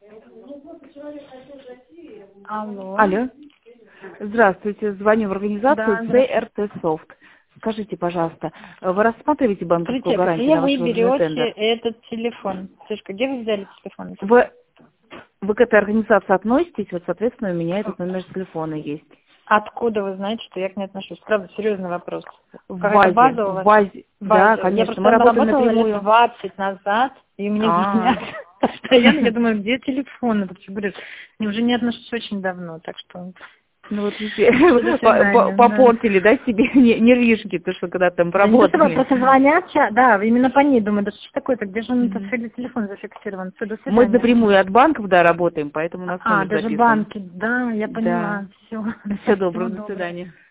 Алло. Алло. Здравствуйте. Звоню в организацию Да. CRT Soft. Скажите, пожалуйста, вы рассматриваете банковскую Скажите, гарантию где на ваш вы вложенный берете тендер? этот телефон? Слушай, где вы взяли телефон? Вы к этой организации относитесь, вот, соответственно, у меня этот номер телефона есть. Откуда вы знаете, что я к ней отношусь? Правда, серьезный вопрос. В Какая-то базе. база у вас? В базе. Да, База. Я конечно. просто Мы работаем работала лет напрямую. 20 назад, и мне звонят постоянно. Я думаю, где телефон? Это что, говорю, я уже не отношусь очень давно, так что... Ну вот До свидания, попортили, да, себе нервишки, то, что когда там Да не то, что работали. просто звонят, да, именно по ней думаю, да что ж такое-то, где же он этот телефон зафиксирован? Все, до свидания. Мы напрямую от банков, да, работаем, поэтому у нас номер Даже записан. банки, да, я поняла. Да. Все. Всего доброго, до свидания.